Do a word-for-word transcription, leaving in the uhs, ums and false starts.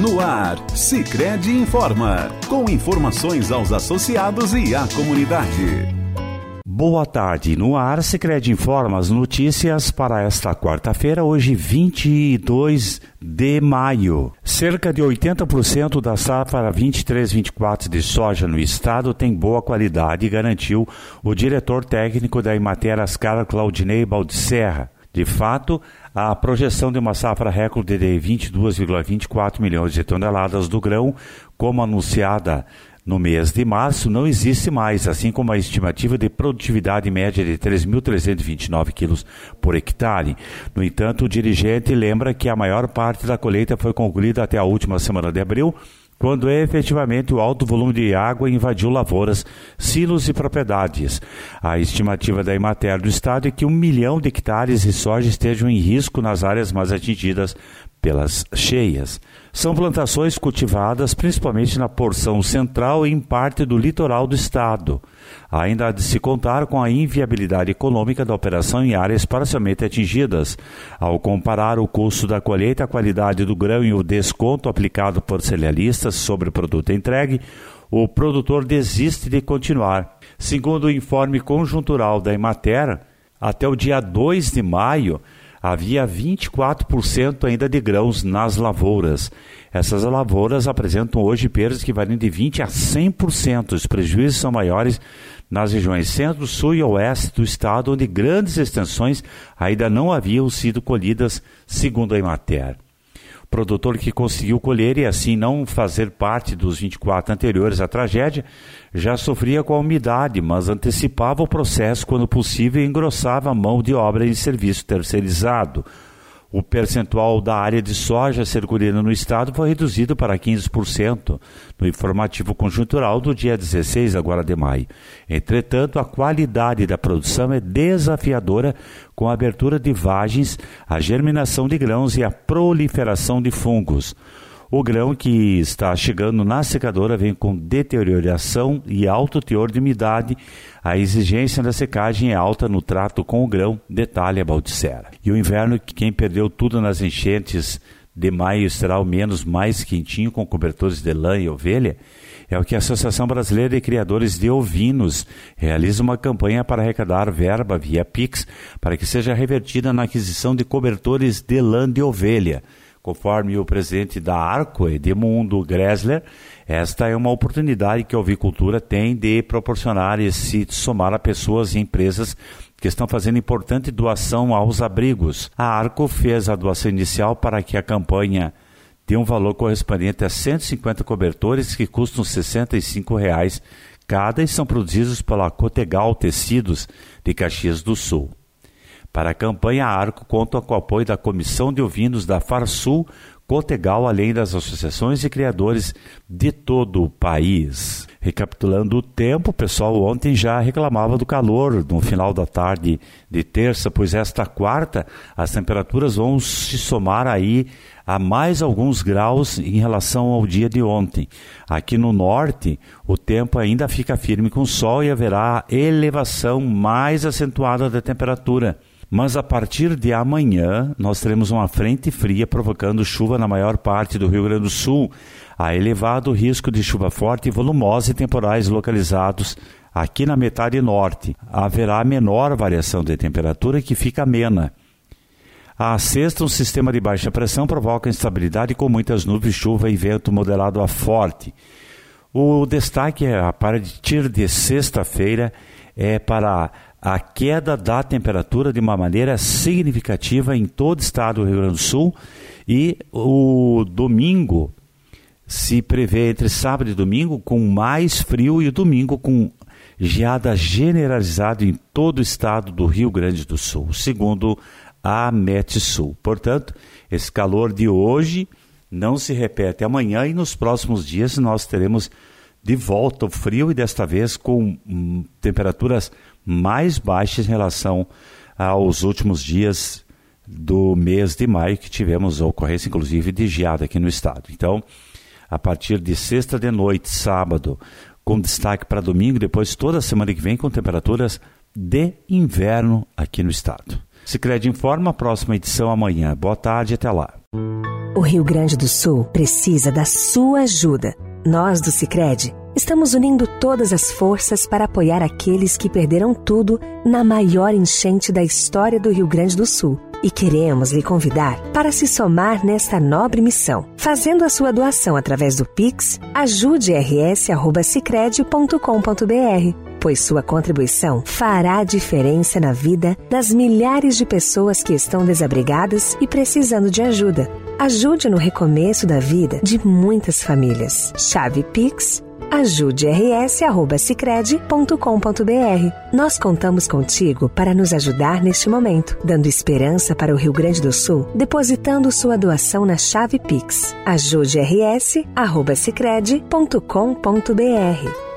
No ar, Sicredi informa, com informações aos associados e à comunidade. Boa tarde, no ar Sicredi informa as notícias para esta quarta-feira, hoje vinte e dois de maio. Cerca de oitenta por cento da safra vinte e três vinte e quatro de soja no estado tem boa qualidade, garantiu o diretor técnico da Emater Ascar, Claudinei Baldicerra. De fato, a projeção de uma safra recorde de vinte e dois vírgula vinte e quatro milhões de toneladas do grão, como anunciada no mês de março, não existe mais, assim como a estimativa de produtividade média de três mil trezentos e vinte e nove quilos por hectare. No entanto, o dirigente lembra que a maior parte da colheita foi concluída até a última semana de abril, quando efetivamente o alto volume de água invadiu lavouras, silos e propriedades. A estimativa da Emater do estado é que um milhão de hectares de soja estejam em risco nas áreas mais atingidas pelas cheias. São plantações cultivadas principalmente na porção central e em parte do litoral do estado. Ainda há de se contar com a inviabilidade econômica da operação em áreas parcialmente atingidas. Ao comparar o custo da colheita, a qualidade do grão e o desconto aplicado por cerealistas sobre o produto entregue, o produtor desiste de continuar. Segundo o informe conjuntural da Emater, até o dia dois de maio, havia vinte e quatro por cento ainda de grãos nas lavouras. Essas lavouras apresentam hoje perdas que variam de vinte por cento a cem por cento. Os prejuízos são maiores nas regiões centro, sul e oeste do estado, onde grandes extensões ainda não haviam sido colhidas, segundo a Emater. O produtor que conseguiu colher e assim não fazer parte dos vinte e quatro anteriores à tragédia, já sofria com a umidade, mas antecipava o processo quando possível e engrossava a mão de obra em serviço terceirizado. O percentual da área de soja a ser colhida no estado foi reduzido para quinze por cento no informativo conjuntural do dia dezesseis agora de maio. Entretanto, a qualidade da produção é desafiadora com a abertura de vagens, a germinação de grãos e a proliferação de fungos. O grão que está chegando na secadora vem com deterioração e alto teor de umidade. A exigência da secagem é alta no trato com o grão, detalha Baldicerra. E o inverno, quem perdeu tudo nas enchentes de maio, será o menos mais quentinho, com cobertores de lã e ovelha, é o que a Associação Brasileira de Criadores de Ovinos realiza uma campanha para arrecadar verba via Pix para que seja revertida na aquisição de cobertores de lã de ovelha. Conforme o presidente da Arco, Edmundo Gressler, esta é uma oportunidade que a ovicultura tem de proporcionar e se somar a pessoas e empresas que estão fazendo importante doação aos abrigos. A Arco fez a doação inicial para que a campanha tenha um valor correspondente a cento e cinquenta cobertores que custam sessenta e cinco reais cada e são produzidos pela Cotegal Tecidos de Caxias do Sul. Para a campanha, a Arco conta com o apoio da Comissão de Ovinos da Farsul, Cotegal, além das associações de criadores de todo o país. Recapitulando o tempo, o pessoal ontem já reclamava do calor no final da tarde de terça, pois esta quarta as temperaturas vão se somar aí a mais alguns graus em relação ao dia de ontem. Aqui no norte, o tempo ainda fica firme com sol e haverá elevação mais acentuada da temperatura. Mas a partir de amanhã, nós teremos uma frente fria provocando chuva na maior parte do Rio Grande do Sul. Há elevado risco de chuva forte, volumosa e temporais localizados aqui na metade norte. Haverá menor variação de temperatura que fica amena. À sexta, um sistema de baixa pressão provoca instabilidade com muitas nuvens, chuva e vento moderado a forte. O destaque a partir de sexta-feira é para a queda da temperatura de uma maneira significativa em todo o estado do Rio Grande do Sul e o domingo se prevê entre sábado e domingo com mais frio e o domingo com geada generalizada em todo o estado do Rio Grande do Sul, segundo a Metsul. Portanto, esse calor de hoje não se repete amanhã e nos próximos dias nós teremos de volta o frio e desta vez com hum, temperaturas mais baixas em relação aos últimos dias do mês de maio, que tivemos a ocorrência inclusive de geada aqui no estado. Então, a partir de sexta de noite, sábado, com destaque para domingo, depois toda a semana que vem com temperaturas de inverno aqui no estado. Sicredi Informa, próxima edição amanhã. Boa tarde, até lá. O Rio Grande do Sul precisa da sua ajuda. Nós do Sicredi estamos unindo todas as forças para apoiar aqueles que perderam tudo na maior enchente da história do Rio Grande do Sul. E queremos lhe convidar para se somar nesta nobre missão. Fazendo a sua doação através do Pix, ajude r s arroba sicredi ponto com ponto b r, pois sua contribuição fará a diferença na vida das milhares de pessoas que estão desabrigadas e precisando de ajuda. Ajude no recomeço da vida de muitas famílias. Chave Pix, ajude r s arroba sicredi ponto com ponto b r. Nós contamos contigo para nos ajudar neste momento, dando esperança para o Rio Grande do Sul, depositando sua doação na chave Pix. ajude r s arroba sicredi ponto com ponto b r.